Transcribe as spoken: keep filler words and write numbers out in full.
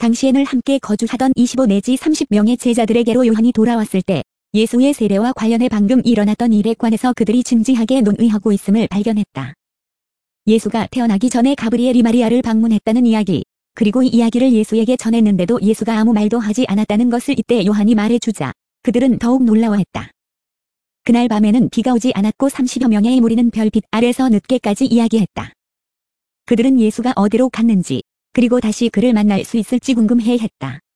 당시에는 함께 거주하던 이십오 내지 삼십 명의 제자들에게로 요한이 돌아왔을 때 예수의 세례와 관련해 방금 일어났던 일에 관해서 그들이 진지하게 논의하고 있음을 발견했다. 예수가 태어나기 전에 가브리엘이 마리아를 방문했다는 이야기, 그리고 이 이야기를 예수에게 전했는데도 예수가 아무 말도 하지 않았다는 것을 이때 요한이 말해주자 그들은 더욱 놀라워했다. 그날 밤에는 비가 오지 않았고 삼십여 명의 무리는 별빛 아래서 늦게까지 이야기했다. 그들은 예수가 어디로 갔는지, 그리고 다시 그를 만날 수 있을지 궁금해했다.